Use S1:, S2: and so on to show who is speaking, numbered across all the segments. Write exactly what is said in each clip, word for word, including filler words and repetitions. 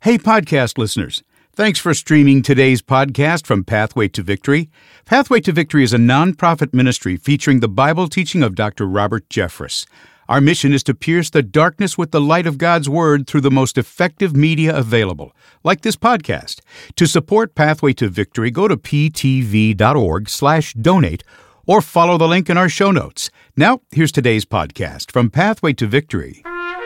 S1: Hey, podcast listeners. Thanks for streaming today's podcast from Pathway to Victory. Pathway to Victory is a nonprofit ministry featuring the Bible teaching of Doctor Robert Jeffress. Our mission is to pierce the darkness with the light of God's Word through the most effective media available, like this podcast. To support Pathway to Victory, go to ptv.org slash donate or follow the link in our show notes. Now, here's today's podcast from Pathway to Victory.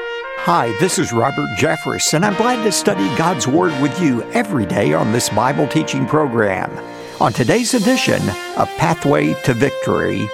S2: Hi, this is Robert Jeffress, and I'm glad to study God's Word with you every day on this Bible teaching program. On today's edition of Pathway to Victory,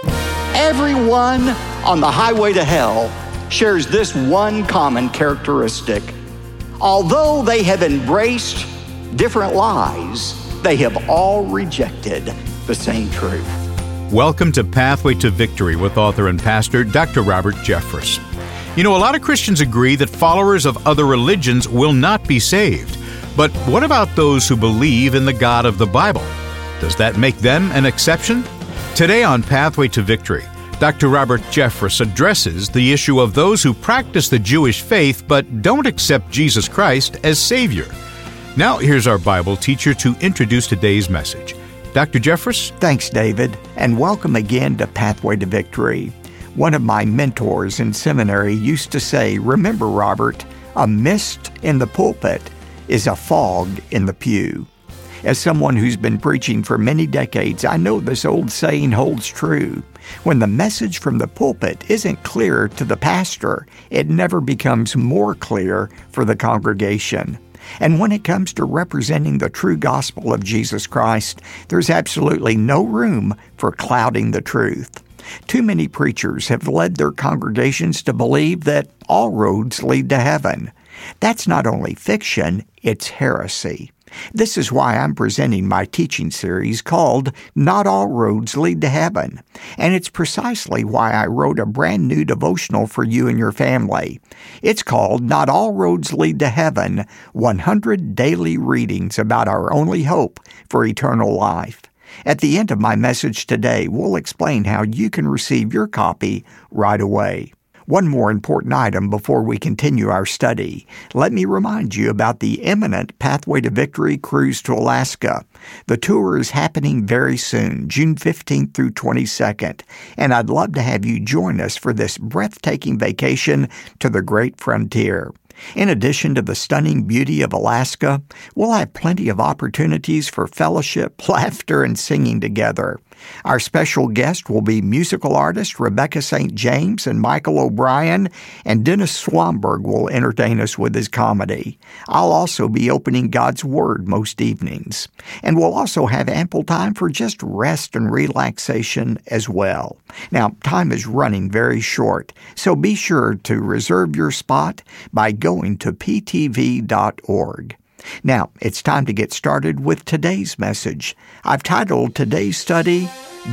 S2: everyone on the highway to hell shares this one common characteristic. Although they have embraced different lies, they have all rejected the same truth.
S1: Welcome to Pathway to Victory with author and pastor Doctor Robert Jeffress. You know, a lot of Christians agree that followers of other religions will not be saved. But what about those who believe in the God of the Bible? Does that make them an exception? Today on Pathway to Victory, Doctor Robert Jeffress addresses the issue of those who practice the Jewish faith but don't accept Jesus Christ as Savior. Now, here's our Bible teacher to introduce today's message. Doctor Jeffress?
S2: Thanks, David, and welcome again to Pathway to Victory. One of my mentors in seminary used to say, "Remember, Robert, a mist in the pulpit is a fog in the pew." As someone who's been preaching for many decades, I know this old saying holds true. When the message from the pulpit isn't clear to the pastor, it never becomes more clear for the congregation. And when it comes to representing the true gospel of Jesus Christ, there's absolutely no room for clouding the truth. Too many preachers have led their congregations to believe that all roads lead to heaven. That's not only fiction, it's heresy. This is why I'm presenting my teaching series called Not All Roads Lead to Heaven. And it's precisely why I wrote a brand new devotional for you and your family. It's called Not All Roads Lead to Heaven, one hundred Daily Readings About Our Only Hope for Eternal Life. At the end of my message today, we'll explain how you can receive your copy right away. One more important item before we continue our study. Let me remind you about the imminent Pathway to Victory cruise to Alaska. The tour is happening very soon, June fifteenth through twenty-second, and I'd love to have you join us for this breathtaking vacation to the great frontier. In addition to the stunning beauty of Alaska, we'll have plenty of opportunities for fellowship, laughter, and singing together. Our special guest will be musical artist Rebecca Saint James and Michael O'Brien, and Dennis Swanberg will entertain us with his comedy. I'll also be opening God's Word most evenings. And we'll also have ample time for just rest and relaxation as well. Now, time is running very short, so be sure to reserve your spot by going to p t v dot org. Now, it's time to get started with today's message. I've titled today's study,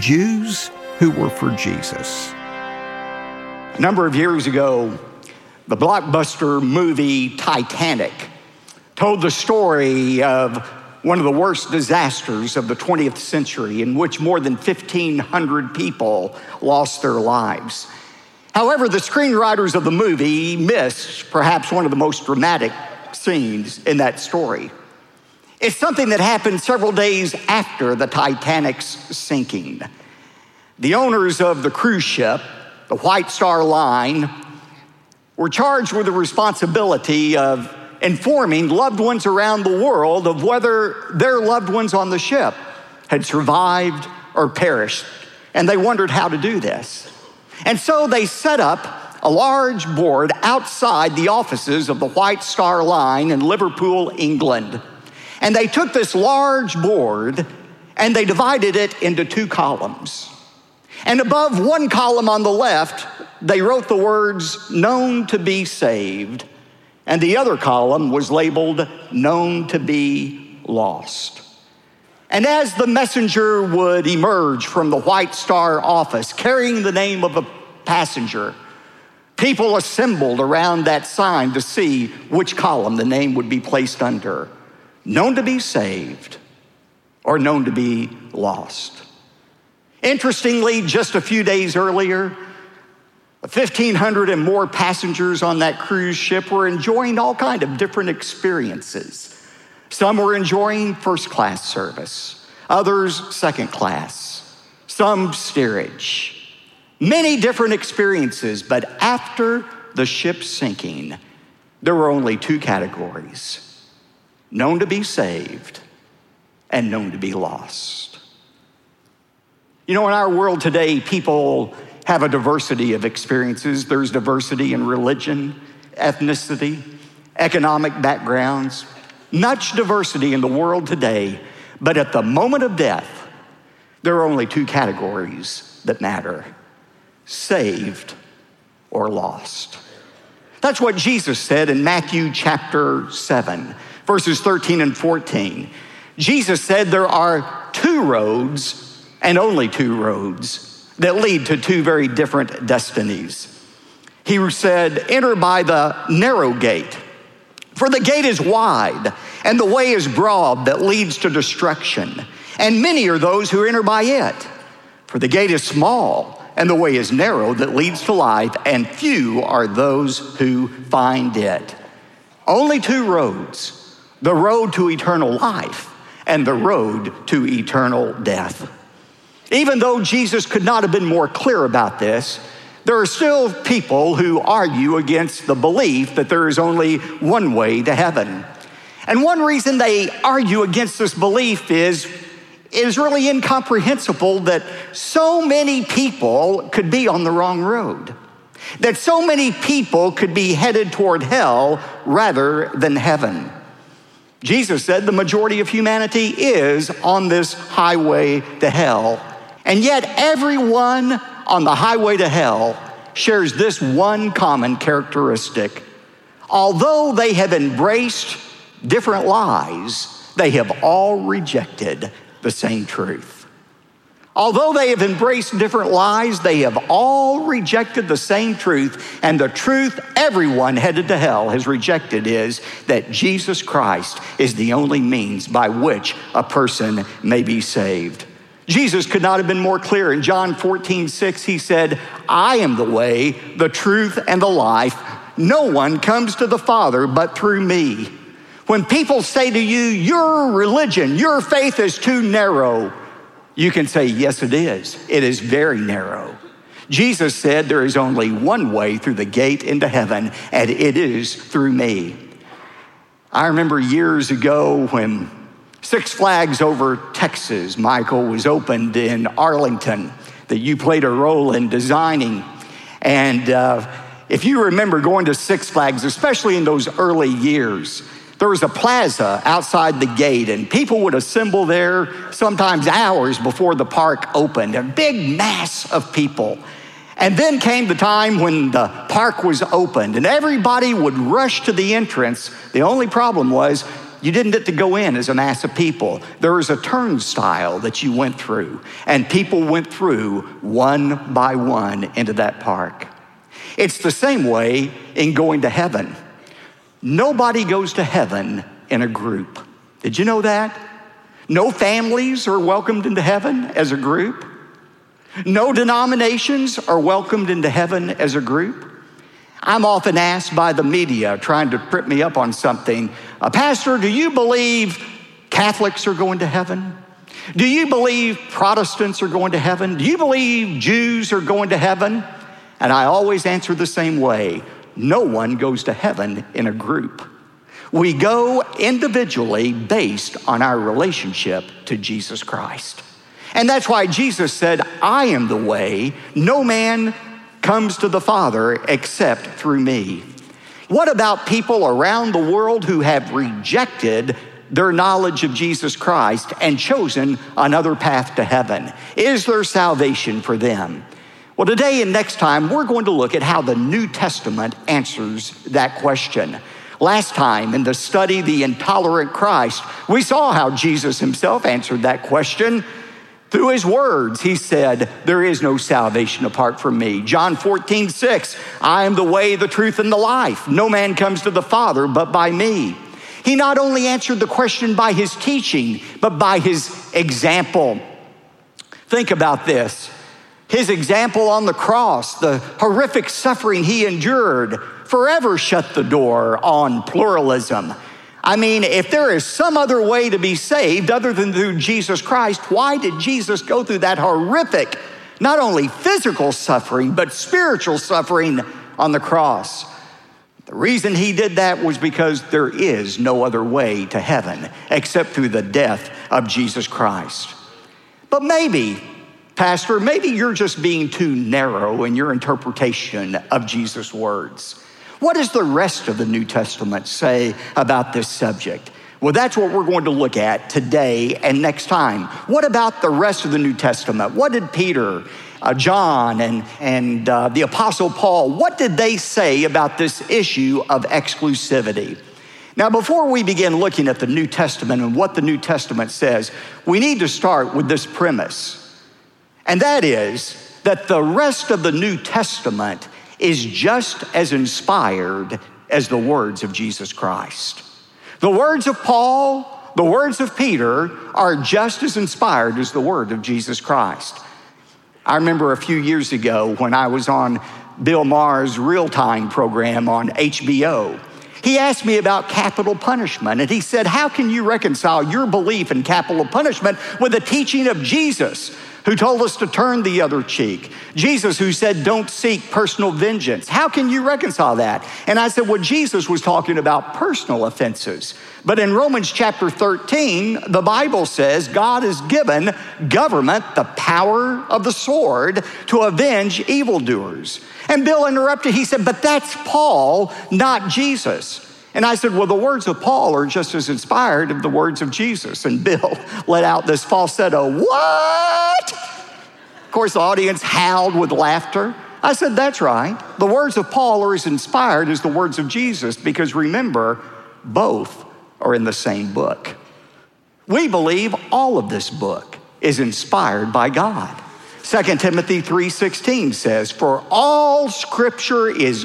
S2: Jews Who Were for Jesus.
S3: A number of years ago, the blockbuster movie Titanic told the story of one of the worst disasters of the twentieth century in which more than fifteen hundred people lost their lives. However, the screenwriters of the movie missed perhaps one of the most dramatic scenes in that story. It's something that happened several days after the Titanic's sinking. The owners of the cruise ship, the White Star Line, were charged with the responsibility of informing loved ones around the world of whether their loved ones on the ship had survived or perished, and they wondered how to do this. And so they set up a large board outside the offices of the White Star Line in Liverpool, England. And they took this large board and they divided it into two columns. And above one column on the left, they wrote the words, "Known to be saved." And the other column was labeled, "Known to be lost." And as the messenger would emerge from the White Star office carrying the name of a passenger, people assembled around that sign to see which column the name would be placed under. Known to be saved or known to be lost. Interestingly, just a few days earlier, fifteen hundred and more passengers on that cruise ship were enjoying all kinds of different experiences. Some were enjoying first class service, others second class, some steerage. Many different experiences, but after the ship sinking, there were only two categories: known to be saved and known to be lost. You know, in our world today, people have a diversity of experiences. There's diversity in religion, ethnicity, economic backgrounds, much diversity in the world today. But at the moment of death, there are only two categories that matter: saved or lost. That's what Jesus said in Matthew chapter seven, verses thirteen and fourteen. Jesus said there are two roads, and only two roads, that lead to two very different destinies. He said, enter by the narrow gate, for the gate is wide, and the way is broad that leads to destruction, and many are those who enter by it. For the gate is small, and the way is narrow that leads to life, and few are those who find it. Only two roads: the road to eternal life and the road to eternal death. Even though Jesus could not have been more clear about this, there are still people who argue against the belief that there is only one way to heaven. And one reason they argue against this belief is it is really incomprehensible that so many people could be on the wrong road, that so many people could be headed toward hell rather than heaven. Jesus said the majority of humanity is on this highway to hell, and yet everyone on the highway to hell shares this one common characteristic. Although they have embraced different lies, they have all rejected the same truth. Although they have embraced different lies, they have all rejected the same truth. And the truth everyone headed to hell has rejected is that Jesus Christ is the only means by which a person may be saved. Jesus could not have been more clear. In John fourteen six, he said, I am the way, the truth, and the life. No one comes to the Father but through me. When people say to you, your religion, your faith is too narrow, you can say, yes, it is. It is very narrow. Jesus said there is only one way through the gate into heaven, and it is through me. I remember years ago when Six Flags Over Texas, Michael, was opened in Arlington, that you played a role in designing. And uh, if you remember going to Six Flags, especially in those early years, there was a plaza outside the gate, and people would assemble there sometimes hours before the park opened, a big mass of people. And then came the time when the park was opened, and everybody would rush to the entrance. The only problem was you didn't get to go in as a mass of people. There was a turnstile that you went through, and people went through one by one into that park. It's the same way in going to heaven. Nobody goes to heaven in a group. Did you know that? No families are welcomed into heaven as a group. No denominations are welcomed into heaven as a group. I'm often asked by the media trying to trip me up on something, uh, Pastor, do you believe Catholics are going to heaven? Do you believe Protestants are going to heaven? Do you believe Jews are going to heaven? And I always answer the same way. No one goes to heaven in a group. We go individually based on our relationship to Jesus Christ. And that's why Jesus said, I am the way. No man comes to the Father except through me. What about people around the world who have rejected their knowledge of Jesus Christ and chosen another path to heaven? Is there salvation for them? Well, today and next time, we're going to look at how the New Testament answers that question. Last time in the study, The Intolerant Christ, we saw how Jesus himself answered that question. Through his words, he said, there is no salvation apart from me. John fourteen six, I am the way, the truth, and the life. No man comes to the Father but by me. He not only answered the question by his teaching, but by his example. Think about this. His example on the cross, the horrific suffering he endured, forever shut the door on pluralism. I mean, if there is some other way to be saved other than through Jesus Christ, why did Jesus go through that horrific, not only physical suffering, but spiritual suffering on the cross? The reason he did that was because there is no other way to heaven except through the death of Jesus Christ. But maybe, Pastor, maybe you're just being too narrow in your interpretation of Jesus' words. What does the rest of the New Testament say about this subject? Well, that's what we're going to look at today and next time. What about the rest of the New Testament? What did Peter, uh, John, and, and uh, the Apostle Paul, what did they say about this issue of exclusivity? Now, before we begin looking at the New Testament and what the New Testament says, we need to start with this premise. And that is that the rest of the New Testament is just as inspired as the words of Jesus Christ. The words of Paul, the words of Peter are just as inspired as the word of Jesus Christ. I remember a few years ago when I was on Bill Maher's Real Time program on H B O. He asked me about capital punishment, and he said, how can you reconcile your belief in capital punishment with the teaching of Jesus, who told us to turn the other cheek? Jesus, who said, don't seek personal vengeance. How can you reconcile that? And I said, well, Jesus was talking about personal offenses. But in Romans chapter thirteen, the Bible says God has given government the power of the sword to avenge evildoers. And Bill interrupted. He said, but that's Paul, not Jesus. And I said, well, the words of Paul are just as inspired as the words of Jesus. And Bill let out this falsetto, what? Of course, the audience howled with laughter. I said, that's right. The words of Paul are as inspired as the words of Jesus, because remember, both are in the same book. We believe all of this book is inspired by God. Second Timothy three sixteen says, for all scripture is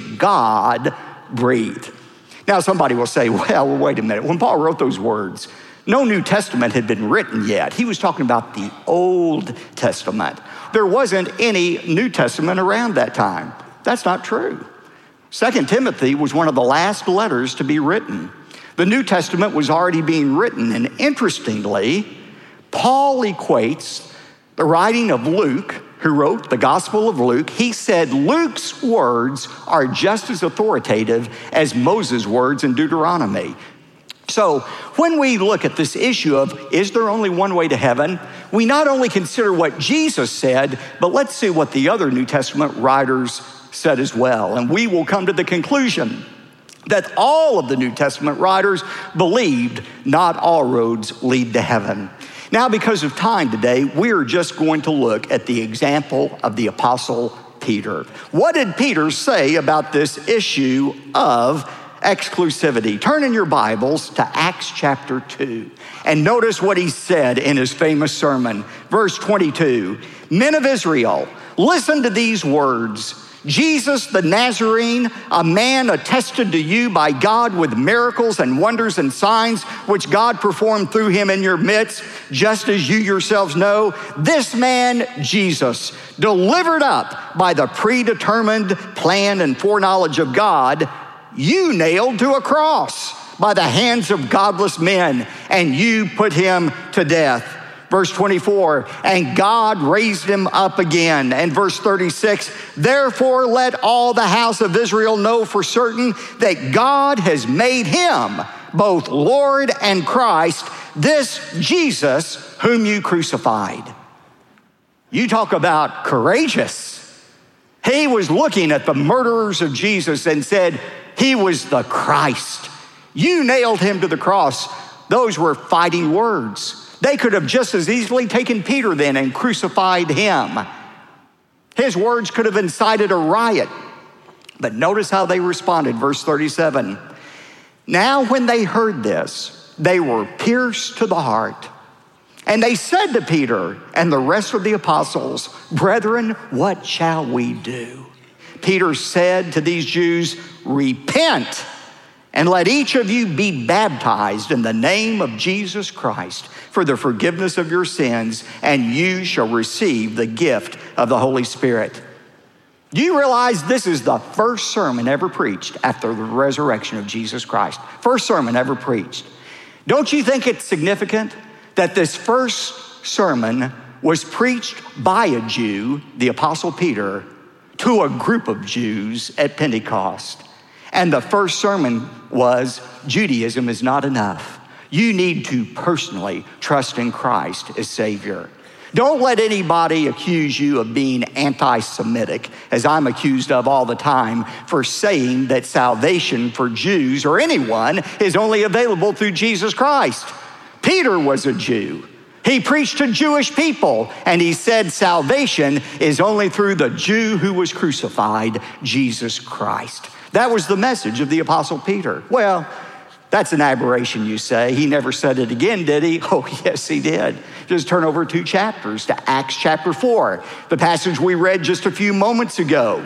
S3: God-breathed. Now, somebody will say, well, wait a minute. When Paul wrote those words, no New Testament had been written yet. He was talking about the Old Testament. There wasn't any New Testament around that time. That's not true. Second Timothy was one of the last letters to be written. The New Testament was already being written, and interestingly, Paul equates the writing of Luke, who wrote the Gospel of Luke. He said Luke's words are just as authoritative as Moses' words in Deuteronomy. So when we look at this issue of, is there only one way to heaven? We not only consider what Jesus said, but let's see what the other New Testament writers said as well. And we will come to the conclusion that all of the New Testament writers believed not all roads lead to heaven. Now, because of time today, we're just going to look at the example of the Apostle Peter. What did Peter say about this issue of exclusivity? Turn in your Bibles to Acts chapter two and notice what he said in his famous sermon. Verse twenty-two, men of Israel, listen to these words. Jesus the Nazarene, a man attested to you by God with miracles and wonders and signs, which God performed through him in your midst, just as you yourselves know. This man, Jesus, delivered up by the predetermined plan and foreknowledge of God, you nailed to a cross by the hands of godless men, and you put him to death. Verse twenty-four, and God raised him up again. And verse thirty-six, therefore let all the house of Israel know for certain that God has made him both Lord and Christ, this Jesus whom you crucified. You talk about courageous. He was looking at the murderers of Jesus and said he was the Christ. You nailed him to the cross. Those were fighting words. They could have just as easily taken Peter then and crucified him. His words could have incited a riot. But notice how they responded, verse thirty-seven. Now when they heard this, they were pierced to the heart. And they said to Peter and the rest of the apostles, brethren, what shall we do? Peter said to these Jews, repent And let each of you be baptized in the name of Jesus Christ for the forgiveness of your sins, and you shall receive the gift of the Holy Spirit. Do you realize this is the first sermon ever preached after the resurrection of Jesus Christ? First sermon ever preached. Don't you think it's significant that this first sermon was preached by a Jew, the Apostle Peter, to a group of Jews at Pentecost? And the first sermon was, Judaism is not enough. You need to personally trust in Christ as Savior. Don't let anybody accuse you of being anti-Semitic, as I'm accused of all the time, for saying that salvation for Jews or anyone is only available through Jesus Christ. Peter was a Jew. He preached to Jewish people, and he said salvation is only through the Jew who was crucified, Jesus Christ. That was the message of the Apostle Peter. Well, that's an aberration, you say. He never said it again, did he? Oh, yes, he did. Just turn over two chapters to Acts chapter four, the passage we read just a few moments ago.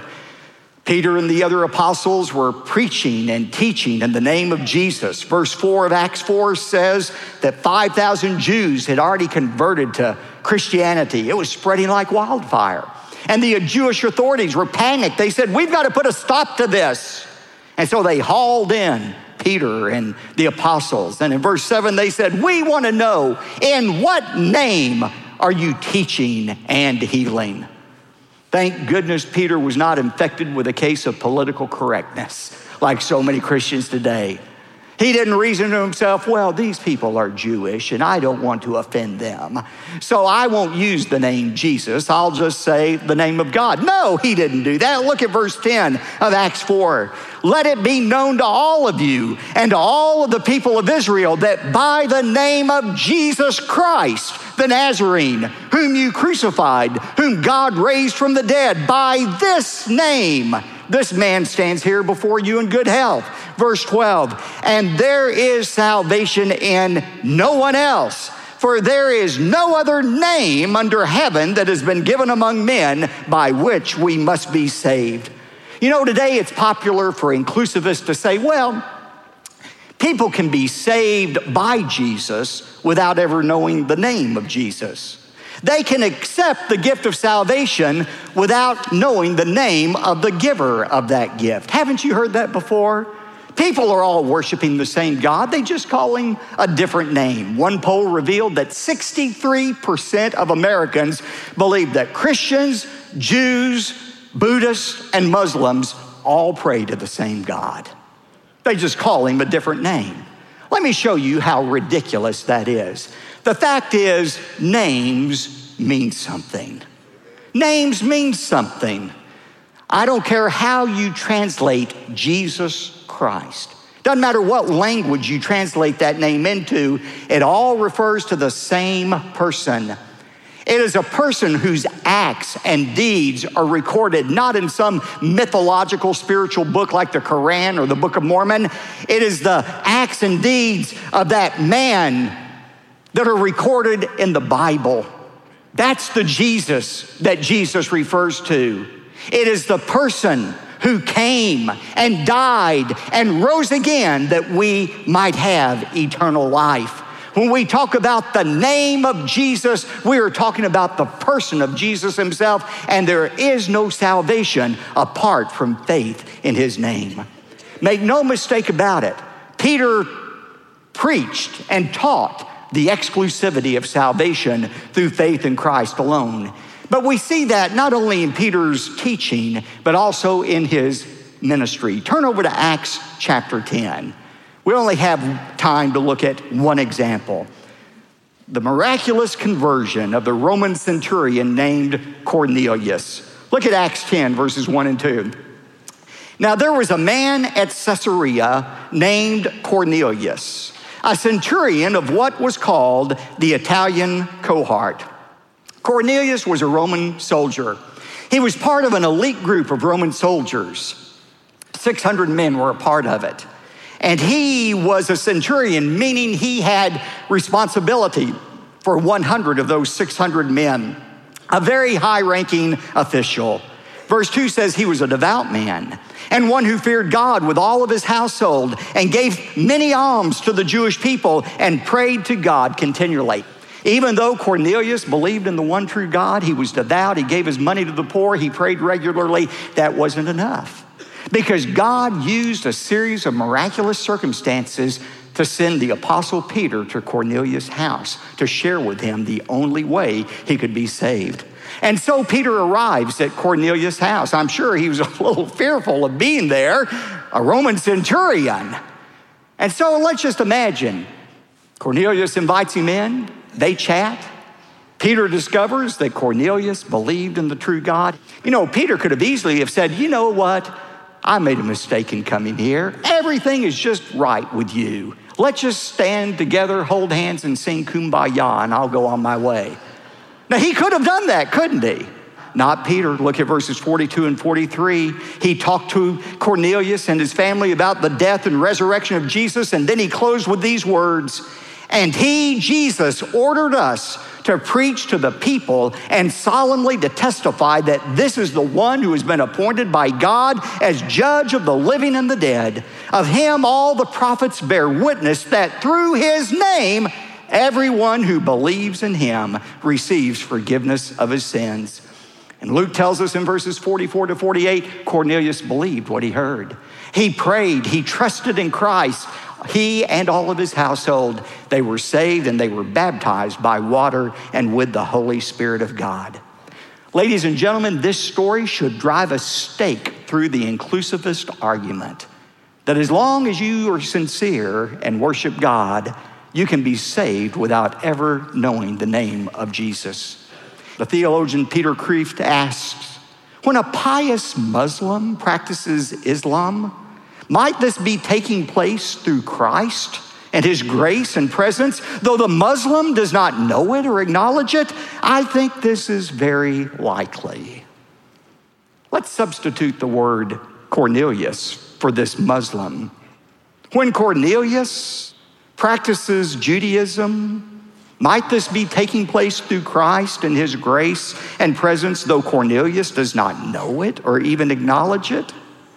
S3: Peter and the other apostles were preaching and teaching in the name of Jesus. Verse four of Acts four says that five thousand Jews had already converted to Christianity. It was spreading like wildfire. And the Jewish authorities were panicked. They said, we've got to put a stop to this. And so they hauled in Peter and the apostles. And in verse seven, they said, we want to know, in what name are you teaching and healing? Thank goodness Peter was not infected with a case of political correctness like so many Christians today. He didn't reason to himself, well, these people are Jewish and I don't want to offend them, so I won't use the name Jesus. I'll just say the name of God. No, he didn't do that. Look at verse ten of Acts four. Let it be known to all of you and to all of the people of Israel that by the name of Jesus Christ, the Nazarene, whom you crucified, whom God raised from the dead, by this name, this man stands here before you in good health. Verse twelve, and there is salvation in no one else, for there is no other name under heaven that has been given among men by which we must be saved. You know, today it's popular for inclusivists to say, well, people can be saved by Jesus without ever knowing the name of Jesus. They can accept the gift of salvation without knowing the name of the giver of that gift. Haven't you heard that before? People are all worshiping the same God. They just call him a different name. One poll revealed that sixty-three percent of Americans believe that Christians, Jews, Buddhists, and Muslims all pray to the same God. They just call him a different name. Let me show you how ridiculous that is. The fact is, names mean something. Names mean something. I don't care how you translate Jesus Christ. Doesn't matter what language you translate that name into, it all refers to the same person. It is a person whose acts and deeds are recorded not in some mythological spiritual book like the Quran or the Book of Mormon. It is the acts and deeds of that man that are recorded in the Bible. That's the Jesus that Jesus refers to. It is the person who came and died and rose again that we might have eternal life. When we talk about the name of Jesus, we are talking about the person of Jesus himself, and there is no salvation apart from faith in his name. Make no mistake about it, Peter preached and taught the exclusivity of salvation through faith in Christ alone. But we see that not only in Peter's teaching, but also in his ministry. Turn over to Acts chapter ten. We only have time to look at one example. The miraculous conversion of the Roman centurion named Cornelius. Look at Acts ten, verses one and two. Now there was a man at Caesarea named Cornelius, a centurion of what was called the Italian cohort. Cornelius was a Roman soldier. He was part of an elite group of Roman soldiers. six hundred men were a part of it. And he was a centurion, meaning he had responsibility for one hundred of those six hundred men, a very high-ranking official. Verse two says he was a devout man and one who feared God with all of his household and gave many alms to the Jewish people and prayed to God continually. Even though Cornelius believed in the one true God, he was devout, he gave his money to the poor, he prayed regularly, that wasn't enough. Because God used a series of miraculous circumstances to send the Apostle Peter to Cornelius' house to share with him the only way he could be saved. And so Peter arrives at Cornelius' house. I'm sure he was a little fearful of being there, a Roman centurion. And so let's just imagine, Cornelius invites him in, they chat. Peter discovers that Cornelius believed in the true God. You know, Peter could have easily have said, you know what? I made a mistake in coming here. Everything is just right with you. Let's just stand together, hold hands, and sing Kumbaya, and I'll go on my way. Now, he could have done that, couldn't he? Not Peter. Look at verses forty-two and forty-three. He talked to Cornelius and his family about the death and resurrection of Jesus, and then he closed with these words, and he, Jesus, ordered us to preach to the people and solemnly to testify that this is the one who has been appointed by God as judge of the living and the dead. Of him all the prophets bear witness that through his name everyone who believes in him receives forgiveness of his sins. And Luke tells us in verses forty-four to forty-eight, Cornelius believed what he heard. He prayed, he trusted in Christ. He and all of his household, they were saved and they were baptized by water and with the Holy Spirit of God. Ladies and gentlemen, this story should drive a stake through the inclusivist argument that as long as you are sincere and worship God, you can be saved without ever knowing the name of Jesus. The theologian Peter Kreeft asks, when a pious Muslim practices Islam, might this be taking place through Christ and his grace and presence? Though the Muslim does not know it or acknowledge it, I think this is very likely. Let's substitute the word Cornelius for this Muslim. When Cornelius practices Judaism, might this be taking place through Christ and his grace and presence, though Cornelius does not know it or even acknowledge it?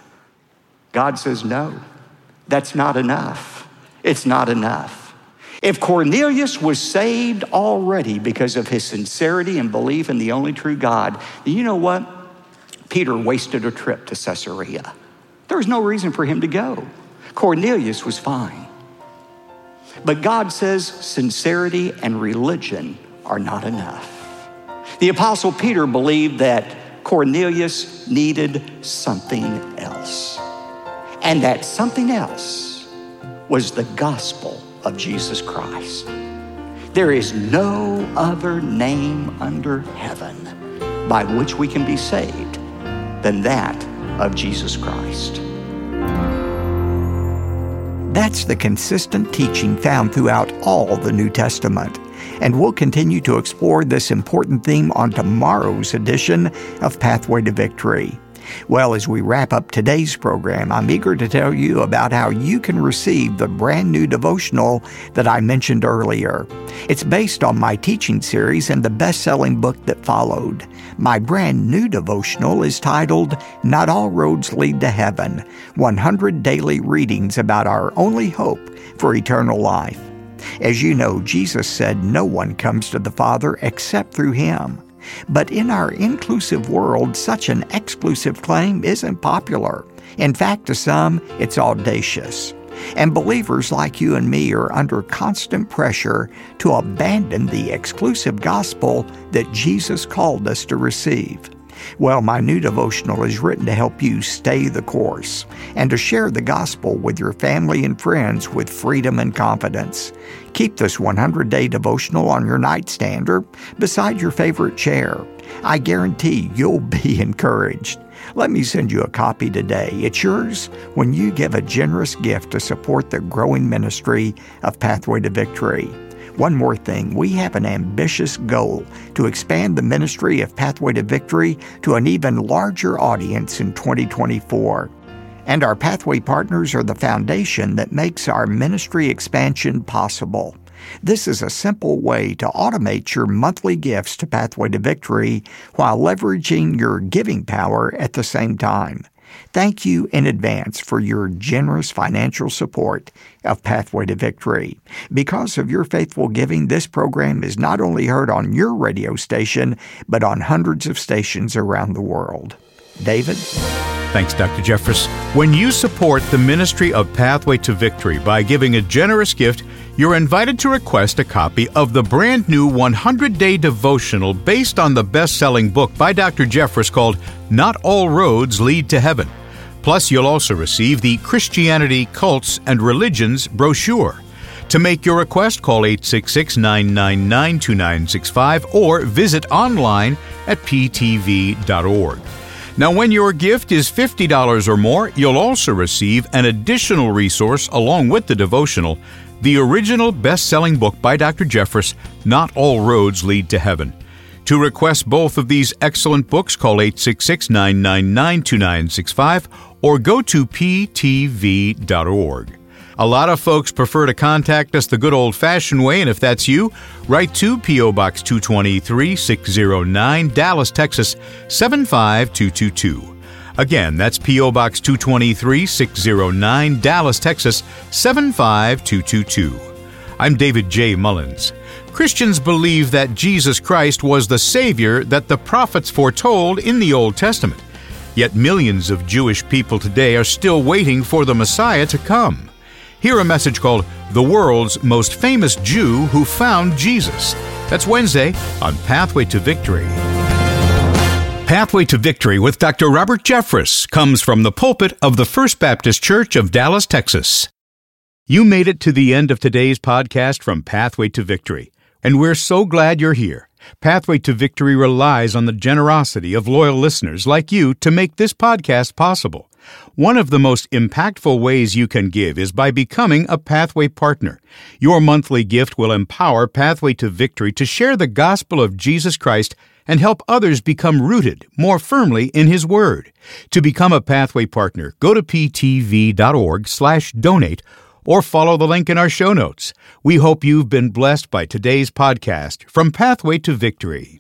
S3: God says, no, that's not enough. It's not enough. If Cornelius was saved already because of his sincerity and belief in the only true God, then you know what? Peter wasted a trip to Caesarea. There was no reason for him to go. Cornelius was fine. But God says sincerity and religion are not enough. The Apostle Peter believed that Cornelius needed something else. And that something else was the gospel of Jesus Christ. There is no other name under heaven by which we can be saved than that of Jesus Christ.
S2: That's the consistent teaching found throughout all the New Testament. And we'll continue to explore this important theme on tomorrow's edition of Pathway to Victory. Well, as we wrap up today's program, I'm eager to tell you about how you can receive the brand new devotional that I mentioned earlier. It's based on my teaching series and the best-selling book that followed. My brand new devotional is titled, Not All Roads Lead to Heaven, one hundred Daily Readings About Our Only Hope for Eternal Life. As you know, Jesus said no one comes to the Father except through him. But in our inclusive world, such an exclusive claim isn't popular. In fact, to some, it's audacious. And believers like you and me are under constant pressure to abandon the exclusive gospel that Jesus called us to receive. Well, my new devotional is written to help you stay the course and to share the gospel with your family and friends with freedom and confidence. Keep this one hundred day devotional on your nightstand or beside your favorite chair. I guarantee you'll be encouraged. Let me send you a copy today. It's yours when you give a generous gift to support the growing ministry of Pathway to Victory. One more thing, we have an ambitious goal to expand the ministry of Pathway to Victory to an even larger audience in twenty twenty-four. And our Pathway partners are the foundation that makes our ministry expansion possible. This is a simple way to automate your monthly gifts to Pathway to Victory while leveraging your giving power at the same time. Thank you in advance for your generous financial support of Pathway to Victory. Because of your faithful giving, this program is not only heard on your radio station, but on hundreds of stations around the world. David?
S1: Thanks, Doctor Jeffress. When you support the ministry of Pathway to Victory by giving a generous gift, you're invited to request a copy of the brand new one hundred day devotional based on the best-selling book by Doctor Jeffress called Not All Roads Lead to Heaven. Plus, you'll also receive the Christianity, Cults, and Religions brochure. To make your request, call eight six six, nine nine nine, two nine six five or visit online at p t v dot org. Now, when your gift is fifty dollars or more, you'll also receive an additional resource along with the devotional, the original best-selling book by Doctor Jeffress, Not All Roads Lead to Heaven. To request both of these excellent books, call eight six six, nine nine nine, two nine six five or go to p t v dot org. A lot of folks prefer to contact us the good old-fashioned way, and if that's you, write to P O. Box two twenty-three, six oh nine, Dallas, Texas, seven five two two two. Again, that's P O. Box two twenty-three, six oh nine, Dallas, Texas, seven five two two two. I'm David J. Mullins. Christians believe that Jesus Christ was the Savior that the prophets foretold in the Old Testament. Yet millions of Jewish people today are still waiting for the Messiah to come. Hear a message called The World's Most Famous Jew Who Found Jesus. That's Wednesday on Pathway to Victory. Pathway to Victory with Doctor Robert Jeffress comes from the pulpit of the First Baptist Church of Dallas, Texas. You made it to the end of today's podcast from Pathway to Victory, and we're so glad you're here. Pathway to Victory relies on the generosity of loyal listeners like you to make this podcast possible. One of the most impactful ways you can give is by becoming a Pathway partner. Your monthly gift will empower Pathway to Victory to share the gospel of Jesus Christ and help others become rooted more firmly in His Word. To become a Pathway partner, go to p t v dot org slash donate or follow the link in our show notes. We hope you've been blessed by today's podcast from Pathway to Victory.